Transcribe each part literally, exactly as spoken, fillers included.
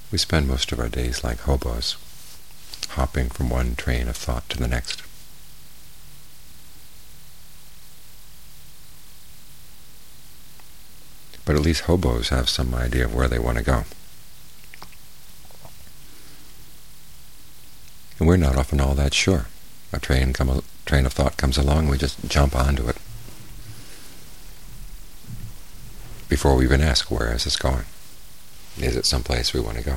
We spend most of our days like hobos, hopping from one train of thought to the next. But at least hobos have some idea of where they want to go. And we're not often all that sure. A train, come, a train of thought comes along, we just jump onto it before we even ask, where is this going? Is it someplace we want to go?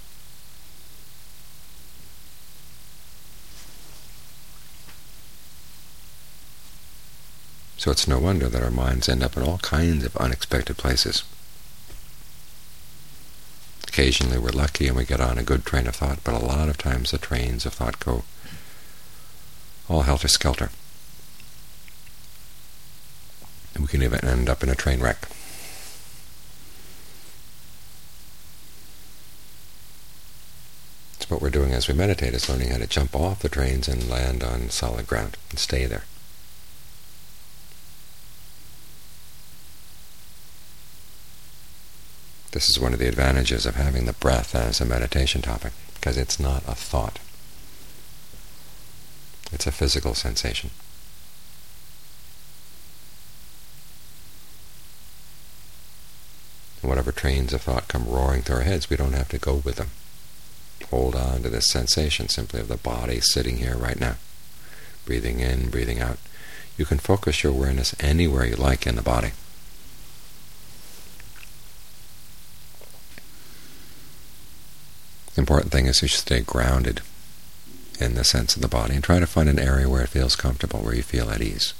So it's no wonder that our minds end up in all kinds of unexpected places. Occasionally we're lucky and we get on a good train of thought, but a lot of times the trains of thought go all helter-skelter. And we can even end up in a train wreck. So what we're doing as we meditate is learning how to jump off the trains and land on solid ground and stay there. This is one of the advantages of having the breath as a meditation topic, because it's not a thought. It's a physical sensation. And whatever trains of thought come roaring through our heads, we don't have to go with them. Hold on to this sensation simply of the body sitting here right now, breathing in, breathing out. You can focus your awareness anywhere you like in the body. The important thing is you should stay grounded in the sense of the body and try to find an area where it feels comfortable, where you feel at ease.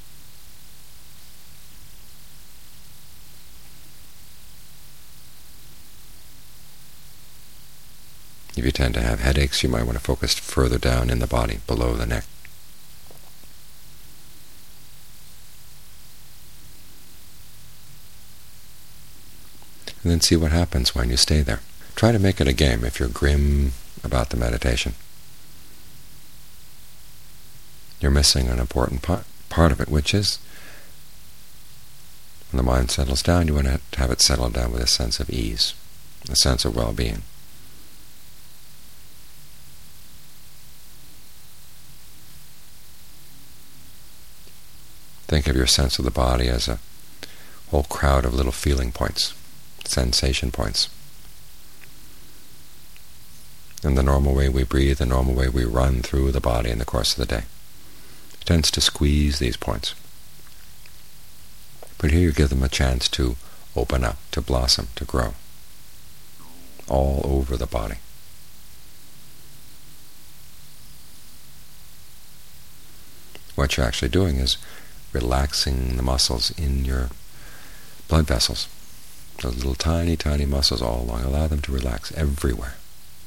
If you tend to have headaches, you might want to focus further down in the body, below the neck. And then see what happens when you stay there. Try to make it a game if you're grim about the meditation. You're missing an important part, part of it, which is when the mind settles down, you want to have it settle down with a sense of ease, a sense of well-being. Think of your sense of the body as a whole crowd of little feeling points, sensation points. In the normal way we breathe, the normal way we run through the body in the course of the day, it tends to squeeze these points. But here you give them a chance to open up, to blossom, to grow, all over the body. What you're actually doing is relaxing the muscles in your blood vessels. Those little tiny, tiny muscles all along. Allow them to relax everywhere.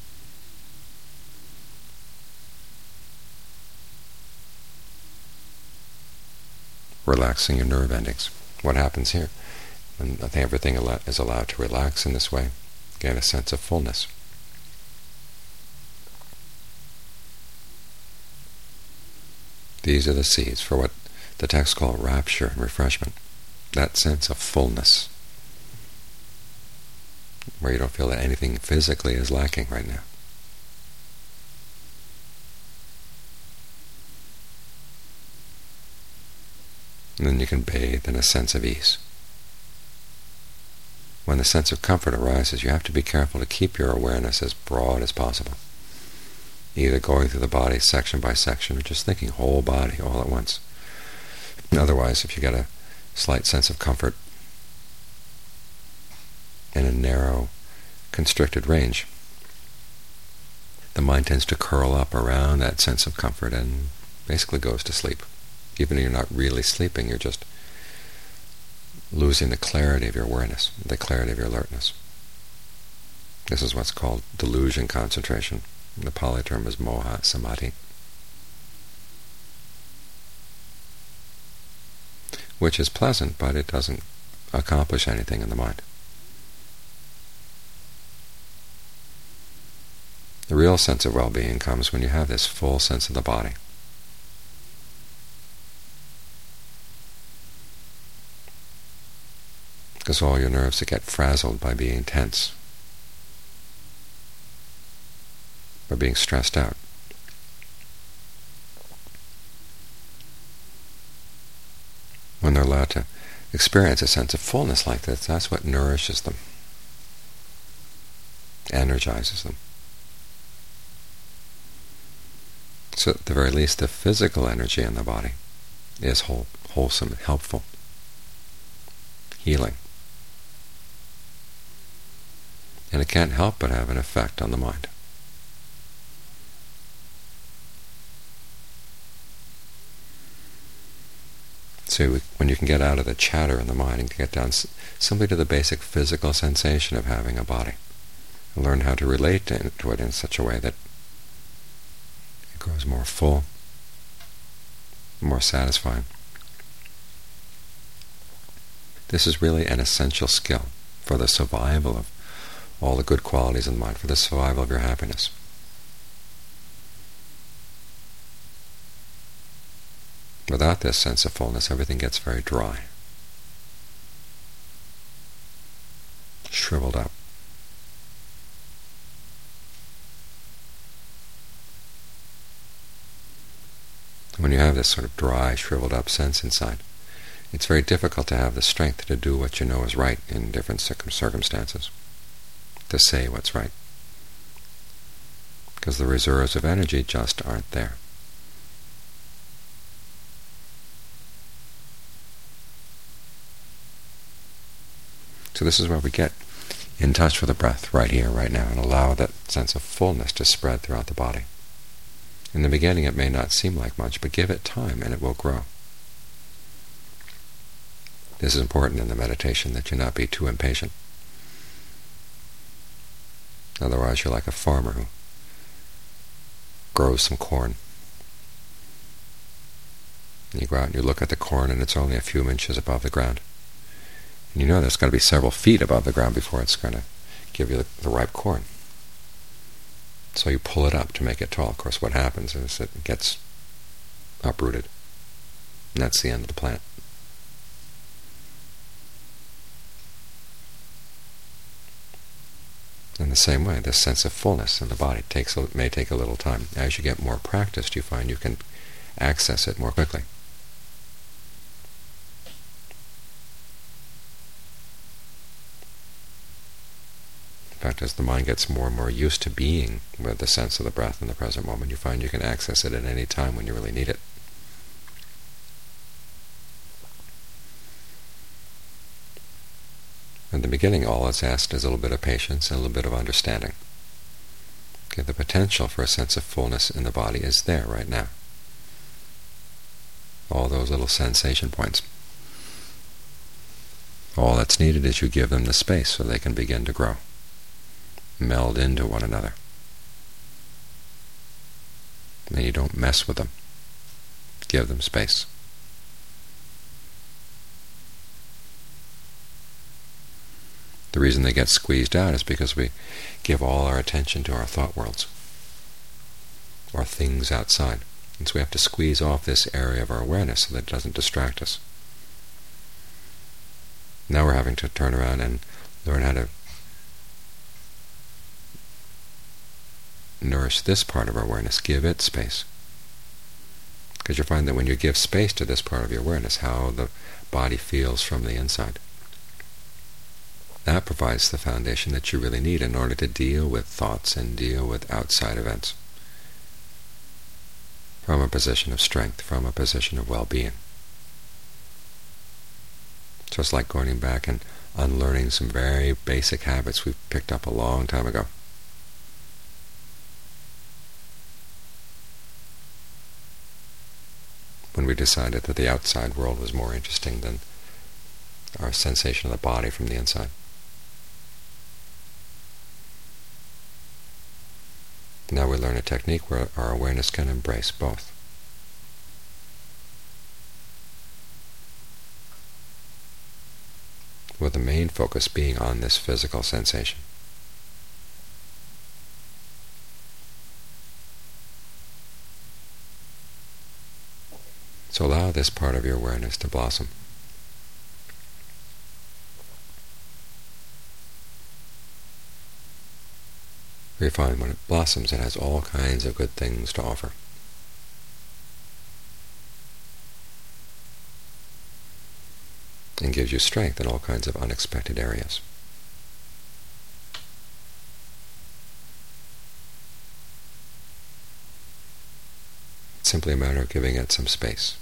Relaxing your nerve endings. What happens here? When I think everything is allowed to relax in this way, gain a sense of fullness. These are the seeds for what the texts call rapture and refreshment, that sense of fullness, where you don't feel that anything physically is lacking right now. And then you can bathe in a sense of ease. When the sense of comfort arises, you have to be careful to keep your awareness as broad as possible, either going through the body section by section or just thinking whole body all at once. Otherwise, if you get a slight sense of comfort in a narrow, constricted range, the mind tends to curl up around that sense of comfort and basically goes to sleep. Even if you're not really sleeping, you're just losing the clarity of your awareness, the clarity of your alertness. This is what's called delusion concentration. The Pali term is moha samadhi, which is pleasant, but it doesn't accomplish anything in the mind. The real sense of well-being comes when you have this full sense of the body. Because all your nerves that get frazzled by being tense or being stressed out. When they're allowed to experience a sense of fullness like this, that's what nourishes them, energizes them. So at the very least, the physical energy in the body is whole, wholesome, helpful, healing. And it can't help but have an effect on the mind. So when you can get out of the chatter in the mind and get down simply to the basic physical sensation of having a body, and learn how to relate to it in such a way that it grows more full, more satisfying. This is really an essential skill for the survival of all the good qualities in the mind, for the survival of your happiness. Without this sense of fullness, everything gets very dry, shriveled up. When you have this sort of dry, shriveled up sense inside, it's very difficult to have the strength to do what you know is right in different circumstances, to say what's right, because the reserves of energy just aren't there. So this is where we get in touch with the breath right here, right now, and allow that sense of fullness to spread throughout the body. In the beginning it may not seem like much, but give it time and it will grow. This is important in the meditation, that you not be too impatient. Otherwise you're like a farmer who grows some corn. And you go out and you look at the corn and it's only a few inches above the ground. And you know that's got to be several feet above the ground before it's going to give you the, the ripe corn. So you pull it up to make it tall. Of course, what happens is it gets uprooted, and that's the end of the plant. In the same way, this sense of fullness in the body takes a, may take a little time. As you get more practiced, you find you can access it more quickly. In fact, as the mind gets more and more used to being with the sense of the breath in the present moment, you find you can access it at any time when you really need it. In the beginning, all it's asked is a little bit of patience and a little bit of understanding. Okay, the potential for a sense of fullness in the body is there right now. All those little sensation points. All that's needed is you give them the space so they can begin to grow, meld into one another. And you don't mess with them. Give them space. The reason they get squeezed out is because we give all our attention to our thought worlds, or things outside. And so we have to squeeze off this area of our awareness so that it doesn't distract us. Now we're having to turn around and learn how to nourish this part of our awareness, give it space. Because you'll find that when you give space to this part of your awareness, how the body feels from the inside, that provides the foundation that you really need in order to deal with thoughts and deal with outside events from a position of strength, from a position of well-being. So it's like going back and unlearning some very basic habits we've picked up a long time ago. When we decided that the outside world was more interesting than our sensation of the body from the inside. Now we learn a technique where our awareness can embrace both. With the main focus being on this physical sensation. So allow this part of your awareness to blossom. where you find when it blossoms it has all kinds of good things to offer. And gives you strength in all kinds of unexpected areas. It's simply a matter of giving it some space.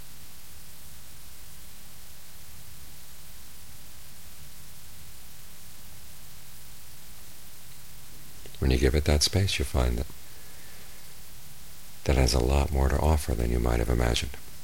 When you give it that space, you find that that has a lot more to offer than you might have imagined.